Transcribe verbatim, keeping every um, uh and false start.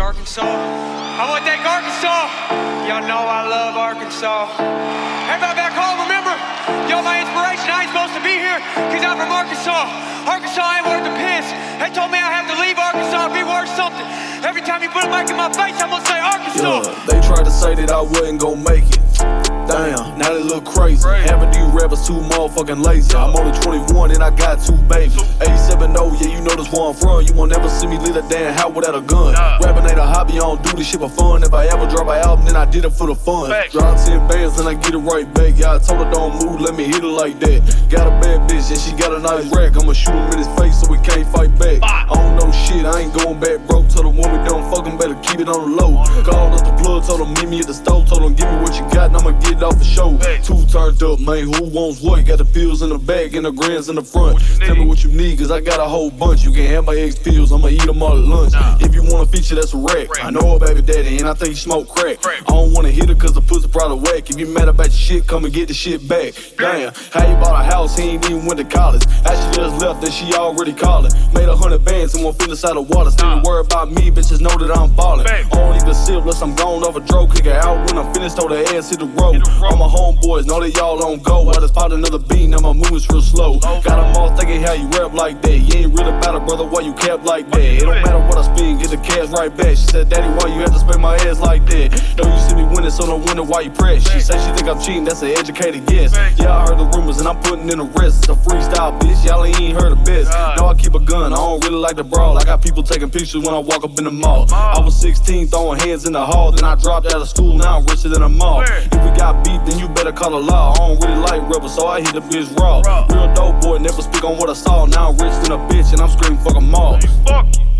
Arkansas. I want to thank Arkansas. Y'all know I love Arkansas. Everybody back home, remember? Y'all my inspiration. I ain't supposed to be here because I'm from Arkansas. Arkansas ain't worth the piss. They told me I have to leave Arkansas and be worth something. Every time you put a mic in my face, I'm gonna say Arkansas. Yeah, they tried to say that I wasn't gonna make it. Damn, now they look crazy. Having these rappers too motherfucking lazy. I'm only twenty-one and I got two babies. eighty-seven oh, yeah, you know this where I'm from. You won't never see me leave a damn house without a gun. Rapping ain't a hobby, I don't do this shit for fun. If I ever drop an album, then I did it for the fun. Drop ten bands and I get it right back. Yeah, I told her don't move, let me hit it like that. Got a bad bitch and she got a nice rack. I'ma shoot him in his face so he can't fight back. I don't know shit, I ain't going back broke. Told the woman don't fuck him, better keep it on the low. Called up the plug, told him meet me at the stove. Told him give me what you got and I'ma get it off the show. Two turned up, man, who wants what? Got the pills in the bag and the grands in the front. Tell me what you need, cause I got a whole bunch. You can't have my ex pills, I'ma eat them all at lunch. If you want a feature, that's a rack. I know a baby daddy and I think you smoke crack. I don't wanna hit her cause the pussy probably whack. If you mad about your shit, come and get the shit back. Damn, how you bought a house, he ain't even went to college. Actually just left and she already calling. Made a hundred bands and won't feel inside the water. Still worry about me, bitches know that I'm ballin'. I don't even sip unless I'm gone over dro. Kick her out when I'm finished, throw the ass hit the road. All my homeboys know that y'all don't go. I just spot another beat, now my movement's real slow. Got them all thinking how you rap like that. You ain't real about it, brother, why you cap like that? It don't matter what I spin, get the cash right back. She said, daddy, why you have to spend my ass like that? Know you see me winning, so don't wonder why you press. She say she think I'm cheating, that's an educated guess. Yeah, I heard the rumors and I'm putting in the rest. It's a freestyle, bitch, y'all ain't heard the best. Know I keep a gun, I don't really like to brawl. I got people taking pictures when I walk up in the mall. I was sixteen, throwing hands in the hall. Then I dropped out of school, now I'm richer than a mall. If we got beef, then you better call the law. I don't really like rebels, so I hit the bitch raw. Real dope boy, never speak on what I saw. Now I'm rich than a bitch and I'm screaming fuck 'em all. Fuck you.